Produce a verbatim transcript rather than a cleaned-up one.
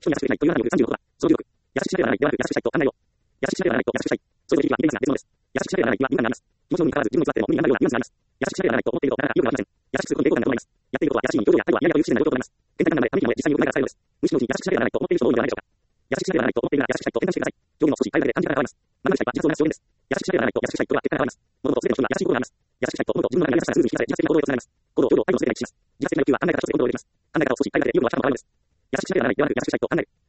人に優しくしないという中によるさんじゅうのことだ。そのじゅうろく、優しくしなければならないではなく、優しくしたいと案内よ。優しくしなければならないと優しくしたい。それぞれ響きは似ていますが別物です。優しくしなければならないには敏感になります。気持ちの無理にかかわらず自分に座っても無理にならないようなニュアンスがあります。優しくしなければならないと思っているとなかなか意欲がありません。優しくすることに抵抗感が伴います。やっていることは優しいのに表情や態度はややという不自然な状況となります。電卓なので紙機能で実際に動きながら伝えるのです。無視のうちに優しくしなければならないと思っている人も多いのではないでしょうか。優しくしなければならないと思っているなら優しくしたいと変換してください。表現も少し変えるだけで感じ方が変わります。学びたいは自発をなす表現です。優しくしなければならないと優しくしたいことは結果が変わります。物事すべての人が優しいことがあります。優しくしたいと思うと自分の中にありなさからすぐに引き出され自発的な行動へとつながります。行動、行動、態度すべてが一致します。自発的な欲求は考え方としてコントロールできます。考え方を少し変えるだけで意欲がわかるのが変わるのです。優しくしなければならないではなく優しくしたいと考える。